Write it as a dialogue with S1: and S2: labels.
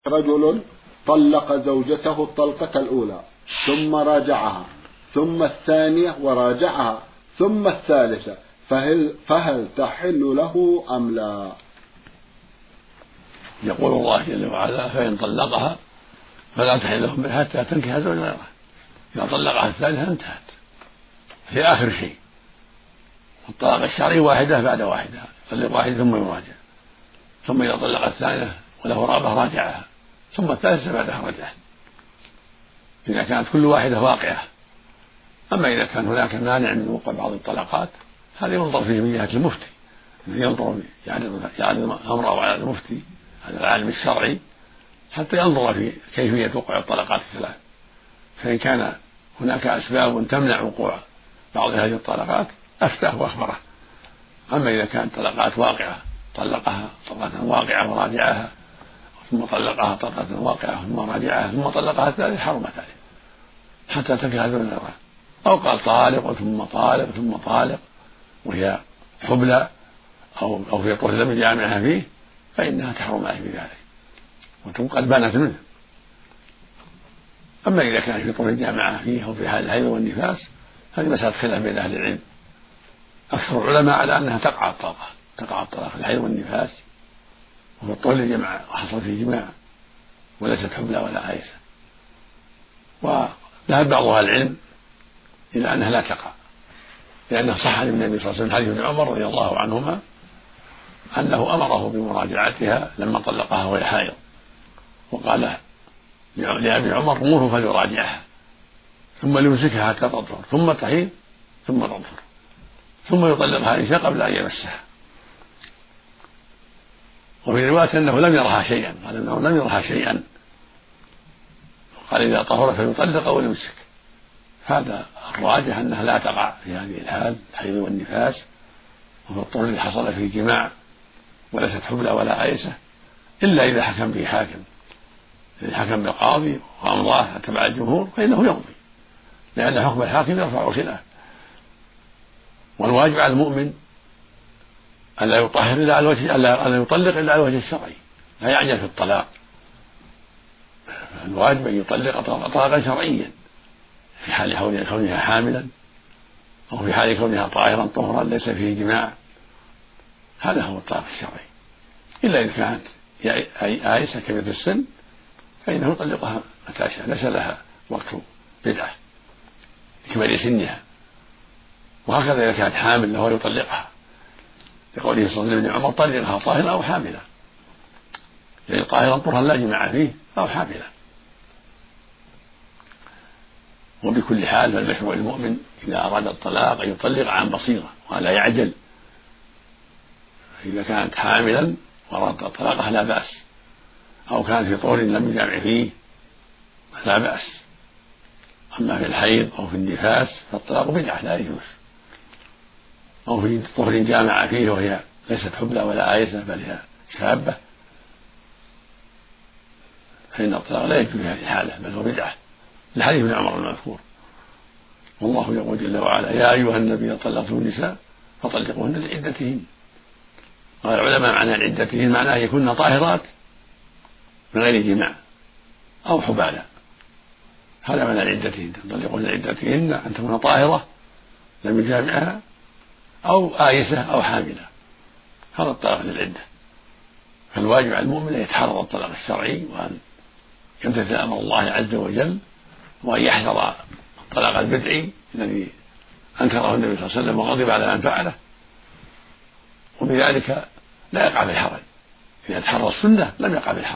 S1: رجل طلق زوجته الطلقة الأولى ثم راجعها ثم الثانية وراجعها ثم الثالثة، فهل تحل له أم لا؟
S2: يقول الله جل وعلا: فإن طلقها فلا تحل له حتى تنكح زوجا غيره. إذا طلقها الثالثة انتهت، هي آخر شيء. الطلاق الشرعي واحدة بعد واحدة، يطلق واحدة ثم يراجع، ثم إذا طلق الثانية وله رابعة راجعها، ثم الثالثة بعدها رجعت، إذا كانت كل واحدة واقعة. أما إذا كان هناك مانع من وقوع بعض الطلقات هذا ينظر فيه من جهة المفتي، ينظر يعرض أمره على المفتي على العالم الشرعي حتى ينظر في كيفية وقوع الطلقات الثلاث. فإن كان هناك أسباب تمنع وقوع بعض هذه الطلقات أفتاه وأخبره. أما إذا كانت طلقات واقعة طلقها طلقة واقعة وراجعها، ثم طلقها طلقة واقعة ثم راجعها ثم طلقها الثالث، حرمت عليه حتى تنكح زوجا غيره. أو قال طالق ثم طالق ثم طالق وهي حبلى أو في طهر لم يجامعها فيه، فإنها تحرم عليه بذلك وتنقل بانت منه. أما إذا كان في طهر جامعها فيه أو في حال الحيض والنفاس هذه مسألة خلاف بين أهل العلم. أكثر العلماء على أنها تقع الطلاق في الحيض والنفاس وفي الطهر الجماع وحصل فيه جماع وليست حبلى ولا عائسة. وذهب بعض أهل العلم إلى أنها لا تقع، لأنه صح عن النبي صلى الله عليه وسلم حديث ابن عمر رضي الله عنهما أنه أمره بمراجعتها لما طلقها وهي حائض، وقال لأبي عمر: مره فليراجعها ثم ليمسكها حتى تطهر ثم تحيض ثم تطهر ثم يطلقها إن شاء قبل أن يمسها. وفي رواية أنه لم يرها شيئا، قال أنه لم يرها شيئا، وقال: إذا طهر فيطلق أو يمسك. هذا الراجح أنها لا تقع في هذه الحال الحيض والنفاس وفي الطهر الذي حصل فيه جماع وليست حبلى ولا عائسة، إلا إذا حكم به حاكم. إذا حكم بالقاضي وأمضاه تبع الجمهور فإنه يمضي، لأن حكم الحاكم يرفع خلاف. والواجب على المؤمن ألا يطهر إلا على الوجه، ألا يطلق إلا على الوجه الشرعي، لا يعجل في الطلاق. الواجب أن يطلق طلاقا شرعيا في حال كونها حاملا أو في حال كونها طاهرا طهرا ليس فيه جماع. هذا هو الطلاق الشرعي. إلا إذا كانت عائسة كبيرة السن فإنه يطلقها متى شاء، ليس لها وقت بدعة لكبر سنها. وهكذا إذا كانت حامل له يطلقها، لقوله صلى الله عليه وسلم: عمر طلقها طاهرة أو حاملة، يعني طاهرا طهرا لا جماع فيه أو حاملة. وبكل حال فالمشروع المؤمن إذا أراد الطلاق أن يطلق عن بصيرة ولا يعجل. إذا كانت حاملا وأراد طلاقها لا بأس، أو كانت في طهر لم يجامع فيه لا بأس. أما في الحيض أو في النفاس فالطلاق بدعة لا يجوز، أو في طهر جامع فيه وهي ليست حبلى ولا عائسة بل هي شابة، فإن الطلاق لا يجوز في هذه الحالة بل هو بدعة لحديث ابن عمر المذكور. والله يقول جل وعلا: يا أيها النبي طلقتم النساء فطلقوهن لعدتهن. قال العلماء معنى عدتهن معناه يكون طاهرات من غير جماع أو حبالة. هذا معنى عدتهن، تطلقوهن لعدتهن أن تكون طاهرة لم يجامعها أو آيسة أو حاملة. هذا الطلاق للعدة. فالواجب على المؤمن أن يتحرى الطلاق الشرعي وأن يمتثل أمر الله عز وجل، وأن يحذر الطلاق البدعي الذي أنكره النبي صلى الله عليه وسلم وغضب على من فعله، وبذلك لا يقع في الحرج. إذا تحرى السنة لم يقع في الحرج.